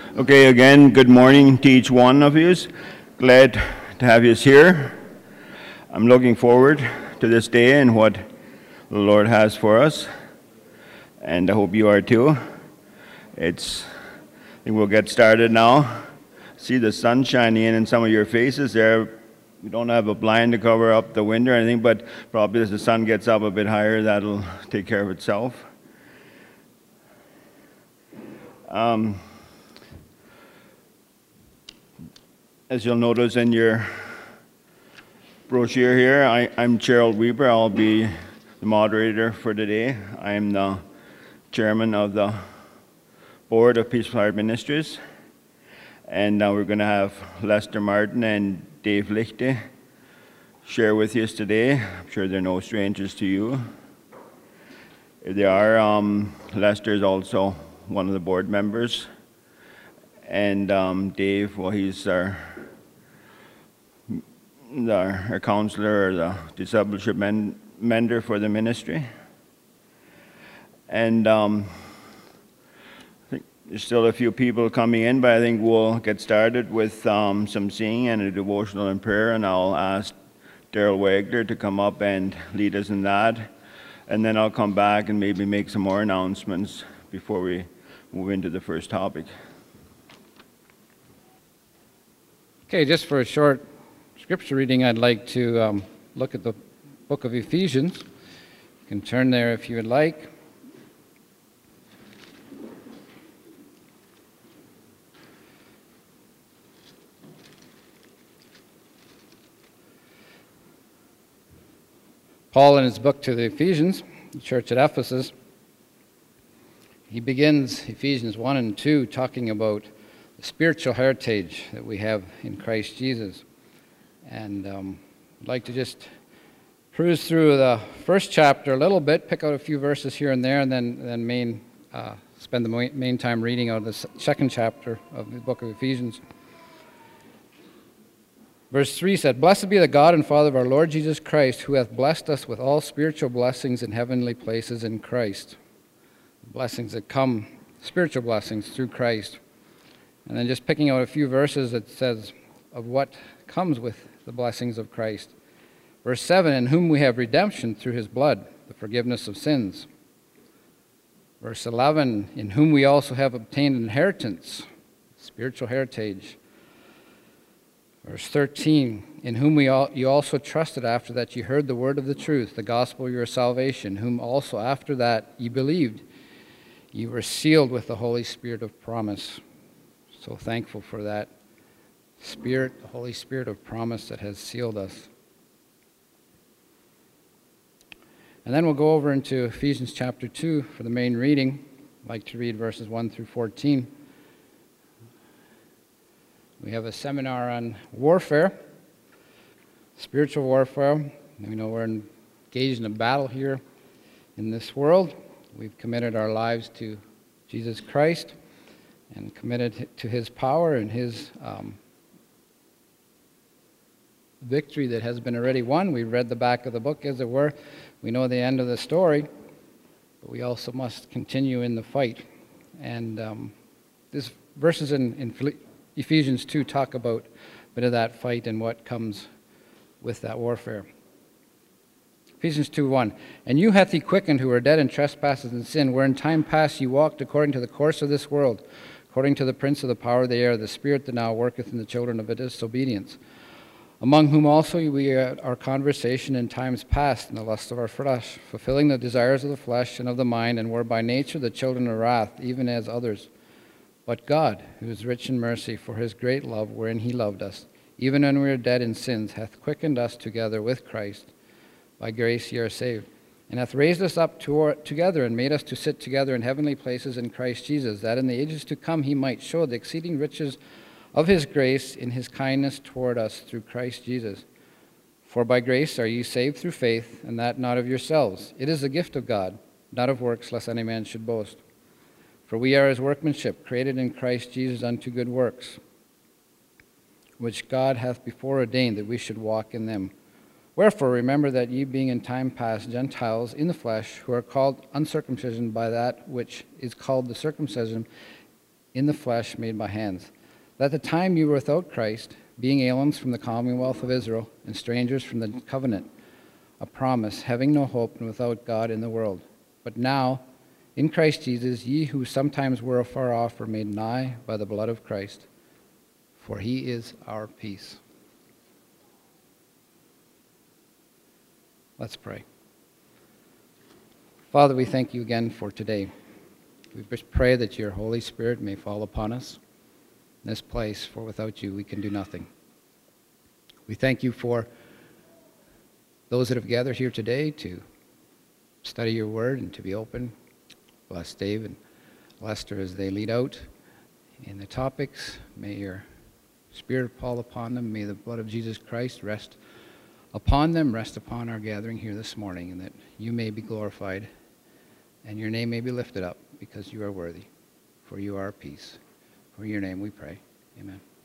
Okay, again, good morning to each one of you. Glad to have you here. I'm looking forward to this day and what the Lord has for us, and I hope you are too. I think we'll get started now. See the sun shining in some of your faces there. We don't have a blind to cover up the window or anything, but probably as the sun gets up a bit higher, that'll take care of itself. As you'll notice in your brochure here, I'm Gerald Weber. I'll be the moderator for today. I'm the chairman of the board of Peaceful Heart Ministries. And now we're going to have Lester Martin and Dave Lichte share with us today. I'm sure they're no strangers to you. If they are, Lester is also one of the board members. And Dave, well, he's our counselor or the discipleship mentor for the ministry. And I think there's still a few people coming in, but I think we'll get started with some singing and a devotional and prayer, and I'll ask Daryl Wagner to come up and lead us in that. And then I'll come back and maybe make some more announcements before we move into the first topic. Okay, just for a short scripture reading, I'd like to look at the book of Ephesians. You can turn there if you would like. Paul, in his book to the Ephesians, the church at Ephesus, he begins Ephesians 1 and 2 talking about the spiritual heritage that we have in Christ Jesus. And I'd like to just cruise through the first chapter a little bit, pick out a few verses here and there, and then spend the main time reading out of the second chapter of the book of Ephesians. Verse 3 said, "Blessed be the God and Father of our Lord Jesus Christ, who hath blessed us with all spiritual blessings in heavenly places in Christ." Blessings that come, spiritual blessings through Christ. And then just picking out a few verses that says of what comes with the blessings of Christ. Verse 7, "In whom we have redemption through his blood, the forgiveness of sins." Verse 11, "In whom we also have obtained inheritance," spiritual heritage. Verse 13, "In whom you also trusted after that ye heard the word of the truth, the gospel of your salvation, whom also after that ye believed, ye were sealed with the Holy Spirit of promise." So thankful for that Spirit, the Holy Spirit of promise that has sealed us. And then we'll go over into Ephesians chapter 2 for the main reading. I'd like to read verses 1 through 14. We have a seminar on warfare, spiritual warfare. We know we're engaged in a battle here in this world. We've committed our lives to Jesus Christ and committed to his power and his victory that has been already won. We read the back of the book, as it were. We know the end of the story, but we also must continue in the fight. And these verses in Ephesians 2 talk about a bit of that fight and what comes with that warfare. Ephesians 2:1, "And you hath he quickened who were dead in trespasses and sin, where in time past ye walked according to the course of this world, according to the prince of the power of the air, the spirit that now worketh in the children of disobedience, among whom also we had our conversation in times past in the lust of our flesh, fulfilling the desires of the flesh and of the mind, and were by nature the children of wrath, even as others. But God, who is rich in mercy, for his great love wherein he loved us, even when we were dead in sins, hath quickened us together with Christ. By grace ye are saved, and hath raised us up together, and made us to sit together in heavenly places in Christ Jesus, that in the ages to come he might show the exceeding riches of his grace in his kindness toward us through Christ Jesus. For by grace are ye saved through faith, and that not of yourselves. It is the gift of God, not of works, lest any man should boast. For we are his workmanship, created in Christ Jesus unto good works, which God hath before ordained that we should walk in them. Wherefore remember that ye being in time past Gentiles in the flesh, who are called uncircumcision by that which is called the circumcision, in the flesh made by hands. That at the time you were without Christ, being aliens from the commonwealth of Israel and strangers from the covenant, a promise, having no hope and without God in the world. But now, in Christ Jesus, ye who sometimes were afar off are made nigh by the blood of Christ, for he is our peace. Let's pray. Father, we thank you again for today. We just pray that your Holy Spirit may fall upon us in this place, for without you we can do nothing. We thank you for those that have gathered here today to study your word and to be open. Bless Dave and Lester as they lead out in the topics. May your Spirit fall upon them. May the blood of Jesus Christ rest upon them, rest upon our gathering here this morning, and that you may be glorified and your name may be lifted up, because you are worthy, for you are peace. For your name we pray. Amen.